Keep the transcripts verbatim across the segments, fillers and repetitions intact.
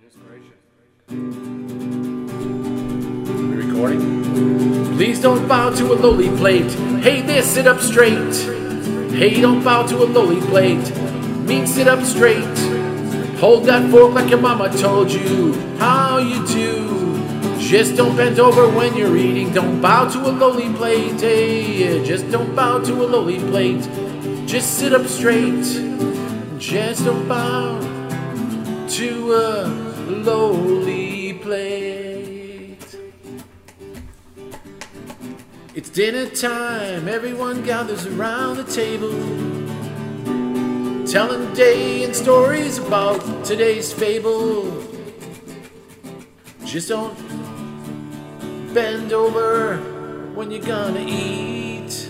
We recording? Please don't bow to a lowly plate. Hey there, sit up straight. Hey, don't bow to a lowly plate. Mean sit up straight. Hold that fork like your mama told you how you do. Just don't bend over when you're eating. Don't bow to a lowly plate. Hey, just don't bow to a lowly plate. Just sit up straight. Just don't bow to a lowly plate. It's dinner time. Everyone gathers around the table, telling day and stories about today's fable. Just don't bend over when you're gonna eat.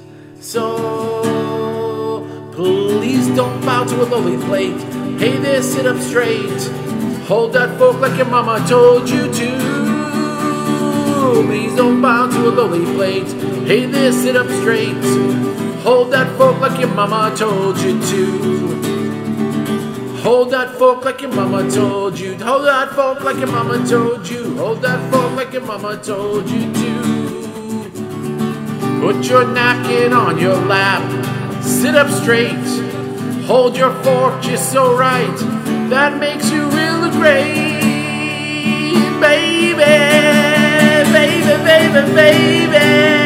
So please don't bow to a lowly plate. Hey there, sit up straight. Hold that fork like your mama told you to. Please don't bow to a lowly plate. Hey there, sit up straight. Hold that fork like your mama told you to. Hold that fork like your mama told you. Hold that fork like your mama told you. Hold that fork like your mama told you to. Put your napkin on your lap. Sit up straight. Hold your fork just so right. That makes you real great. Baby, baby, baby, baby.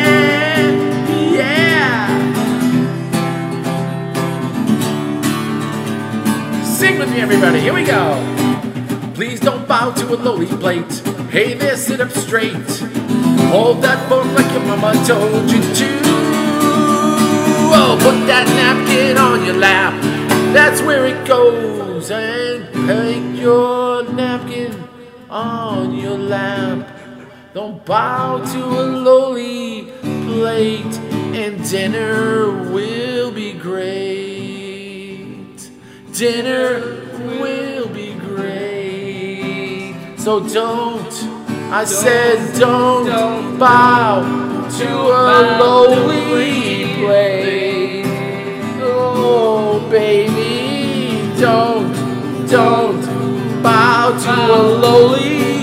Sing with me, everybody. Here we go. Please don't bow to a lowly plate. Hey there, sit up straight. Hold that fork like your mama told you to. Oh, put that napkin on your lap. That's where it goes. And put your napkin on your lap. Don't bow to a lowly plate, and dinner will be great. Dinner will be great. So don't, I said don't, don't bow to a lowly plate. Oh baby, don't, don't bow to a lowly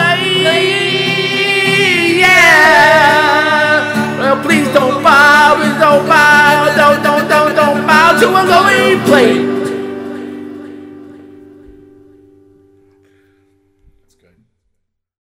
plate. Yeah. Well, please don't bow, please don't bow, don't, don't, don't, don't bow to a lowly plate.